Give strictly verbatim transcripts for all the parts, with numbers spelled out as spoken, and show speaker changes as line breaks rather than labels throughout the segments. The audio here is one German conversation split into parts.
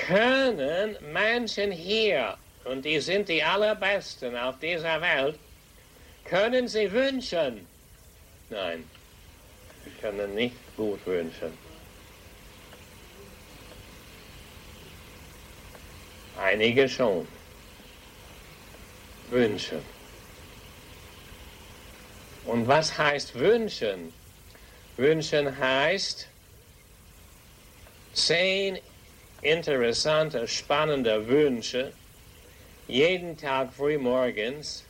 können Menschen hier, und die sind die allerbesten auf dieser Welt, können sie wünschen? Nein, sie können nicht gut wünschen. Einige schon. Wünschen. Und was heißt wünschen? Wünschen heißt, zehn interessante, spannende Wünsche, jeden Tag früh morgens.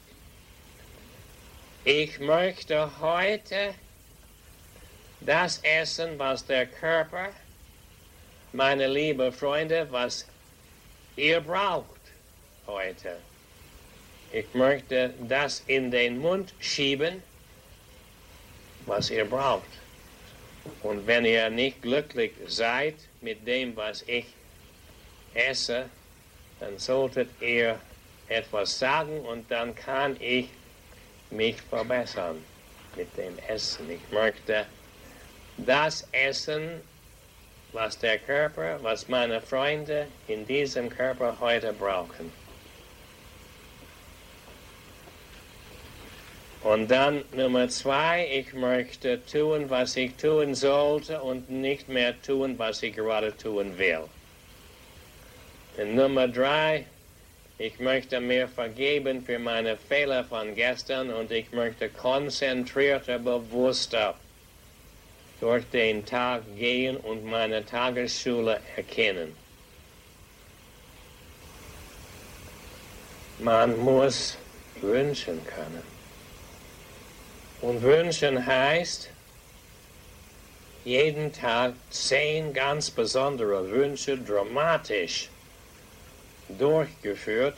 Ich möchte heute das essen, was der Körper, meine lieben Freunde, was ihr braucht heute. Ich möchte das in den Mund schieben, was ihr braucht. Und wenn ihr nicht glücklich seid mit dem, was ich esse, dann solltet ihr etwas sagen und dann kann ich mich verbessern mit dem Essen. Ich möchte das essen, was der Körper, was meine Freunde in diesem Körper heute brauchen. Und dann Nummer zwei, ich möchte tun, was ich tun sollte und nicht mehr tun, was ich gerade tun will. Und Nummer drei, ich möchte mir vergeben für meine Fehler von gestern und ich möchte konzentrierter, bewusster durch den Tag gehen und meine Tagesschule erkennen. Man muss wünschen können. Und wünschen heißt, jeden Tag zehn ganz besondere Wünsche dramatisch durchgeführt,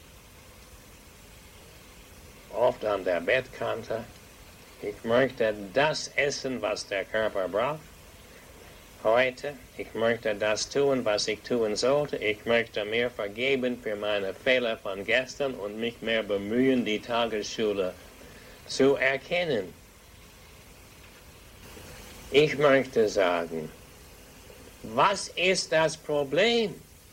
oft an der Bettkante. Ich möchte das essen, was der Körper braucht heute. Ich möchte das tun, was ich tun sollte. Ich möchte mir vergeben für meine Fehler von gestern und mich mehr bemühen, die Tagesschule zu erkennen. Ich möchte sagen, was ist das Problem?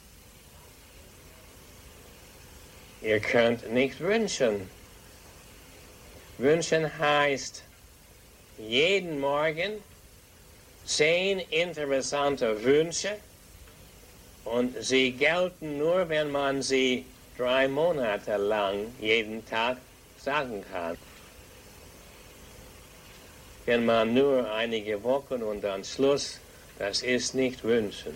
Ihr könnt nicht wünschen. Wünschen heißt, jeden Morgen zehn interessante Wünsche und sie gelten nur, wenn man sie drei Monate lang jeden Tag sagen kann. Wenn man nur einige Wochen und dann Schluss, das ist nicht wünschen.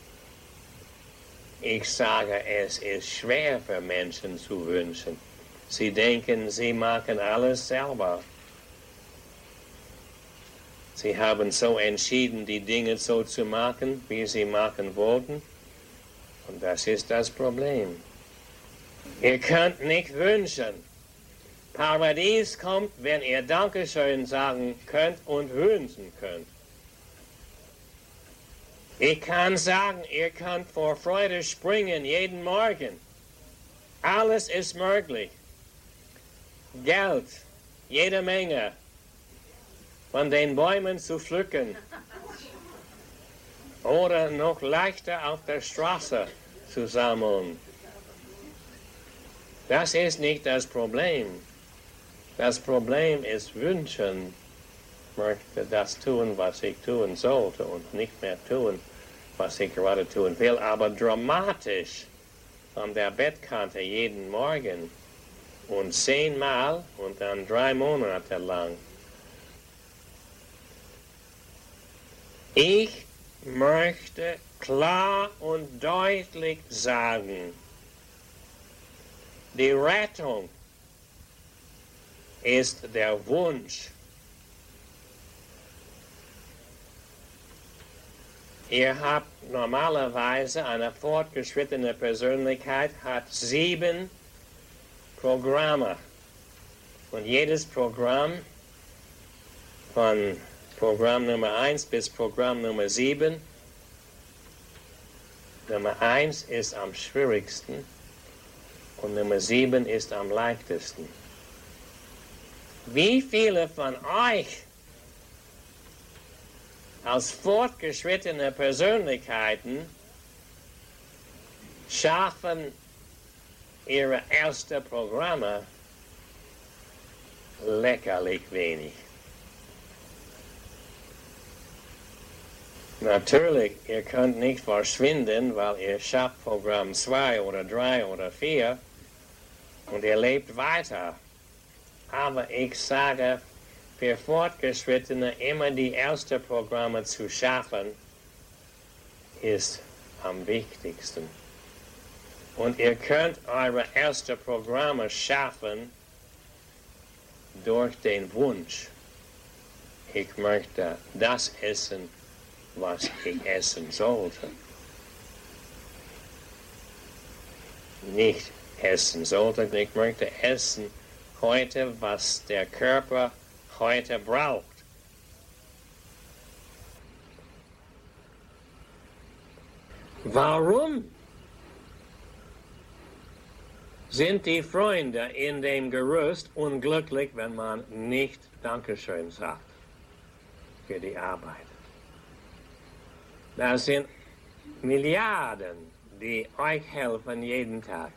Ich sage, es ist schwer für Menschen zu wünschen. Sie denken, sie machen alles selber. Sie haben so entschieden, die Dinge so zu machen, wie sie machen wollten. Und das ist das Problem. Ihr könnt nicht wünschen. Paradies kommt, wenn ihr Dankeschön sagen könnt und wünschen könnt. Ich kann sagen, ihr könnt vor Freude springen jeden Morgen. Alles ist möglich. Geld, jede Menge, von den Bäumen zu pflücken. Oder noch leichter auf der Straße zu sammeln. Das ist nicht das Problem. Das Problem ist wünschen. Ich möchte das tun, was ich tun sollte und nicht mehr tun, was ich gerade tun will, aber dramatisch an der Bettkante jeden Morgen und zehnmal und dann drei Monate lang. Ich möchte klar und deutlich sagen, die Rettung ist der Wunsch. Ihr habt normalerweise eine fortgeschrittene Persönlichkeit, hat sieben Programme. Und jedes Programm, von Programm Nummer eins bis Programm Nummer sieben, Nummer eins ist am schwierigsten und Nummer sieben ist am leichtesten. Wie viele von euch als fortgeschrittene Persönlichkeiten schaffen ihre ersten Programme leckerlich wenig. Natürlich, ihr könnt nicht verschwinden, weil ihr schafft Programm zwei oder drei oder vier und ihr lebt weiter. Aber ich sage, für Fortgeschrittene immer die ersten Programme zu schaffen, ist am wichtigsten. Und ihr könnt eure ersten Programme schaffen durch den Wunsch, ich möchte das essen, was ich essen sollte. Nicht essen sollte, ich möchte essen heute, was der Körper heute braucht. Warum sind die Freunde in dem Gerüst unglücklich, wenn man nicht Dankeschön sagt für die Arbeit? Das sind Milliarden, die euch helfen jeden Tag.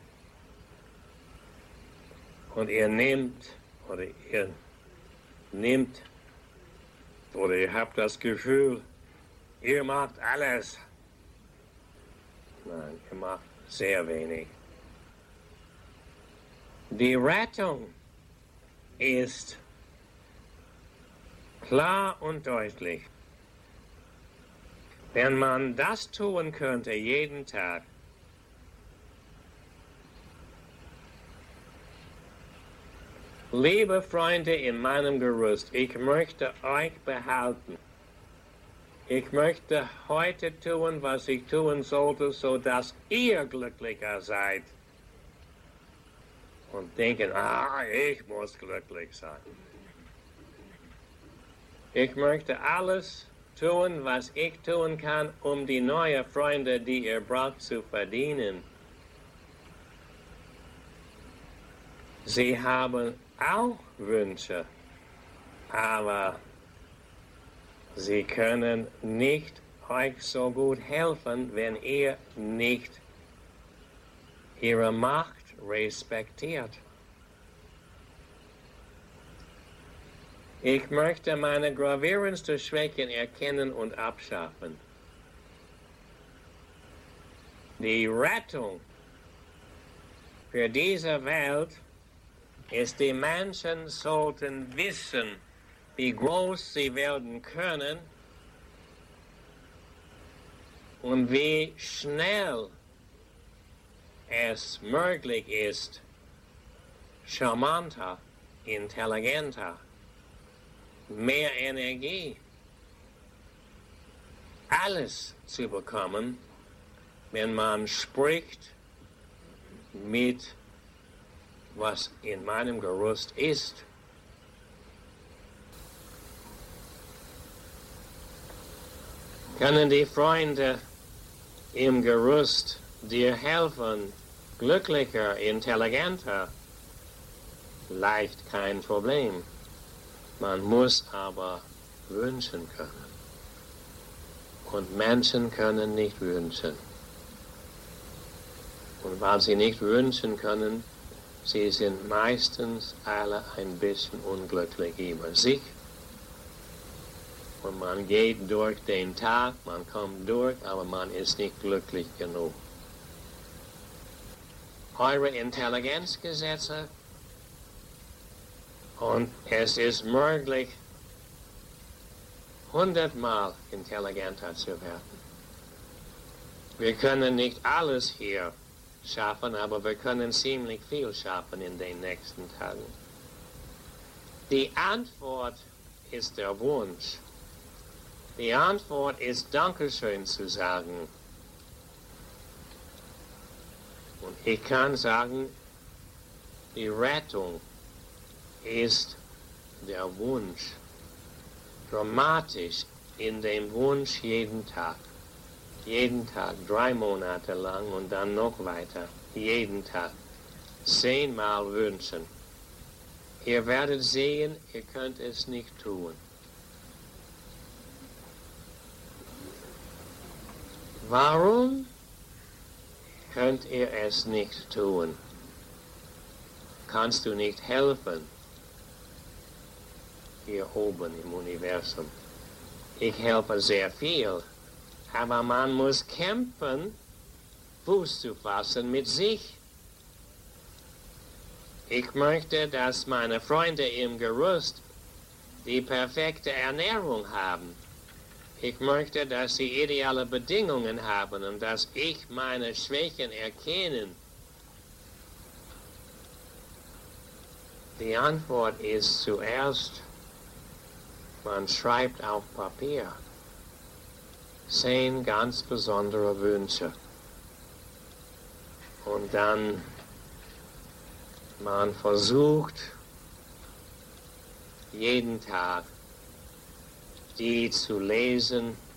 Und ihr nehmt, oder ihr nehmt, oder ihr habt das Gefühl, ihr macht alles. Nein, ihr macht sehr wenig. Die Rettung ist klar und deutlich. Wenn man das tun könnte jeden Tag, liebe Freunde in meinem Gerüst, ich möchte euch behalten. Ich möchte heute tun, was ich tun sollte, sodass ihr glücklicher seid. Und denken, ah, ich muss glücklich sein. Ich möchte alles tun, was ich tun kann, um die neuen Freunde, die ihr braucht, zu verdienen. Sie haben auch Wünsche, aber sie können nicht euch so gut helfen, wenn ihr nicht ihre Macht respektiert. Ich möchte meine gravierendsten Schwächen erkennen und abschaffen. Die Rettung für diese Welt ist, die Menschen sollten wissen, wie groß sie werden können und wie schnell es möglich ist, charmanter, intelligenter, mehr Energie, alles zu bekommen, wenn man spricht mit, was in meinem Gerüst ist. Können die Freunde im Gerüst dir helfen, glücklicher, intelligenter? Leicht kein Problem. Man muss aber wünschen können. Und Menschen können nicht wünschen. Und weil sie nicht wünschen können, sie sind meistens alle ein bisschen unglücklich über sich. Und man geht durch den Tag, man kommt durch, aber man ist nicht glücklich genug. Eure Intelligenzgesetze, und es ist möglich, hundertmal intelligenter zu werden. Wir können nicht alles hier schaffen, aber wir können ziemlich viel schaffen in den nächsten Tagen. Die Antwort ist der Wunsch. Die Antwort ist, Dankeschön zu sagen. Und ich kann sagen, die Rettung ist der Wunsch. Dramatisch in dem Wunsch jeden Tag. Jeden Tag, drei Monate lang und dann noch weiter. Jeden Tag. Zehnmal wünschen. Ihr werdet sehen, ihr könnt es nicht tun. Warum Könnt ihr es nicht tun? Kannst du nicht helfen? Hier oben im Universum. Ich helfe sehr viel, aber man muss kämpfen, Fuß zu fassen mit sich. Ich möchte, dass meine Freunde im Gerüst die perfekte Ernährung haben. Ich möchte, dass sie ideale Bedingungen haben und dass ich meine Schwächen erkennen. Die Antwort ist zuerst, man schreibt auf Papier zehn ganz besondere Wünsche. Und dann man versucht, jeden Tag die zu lesen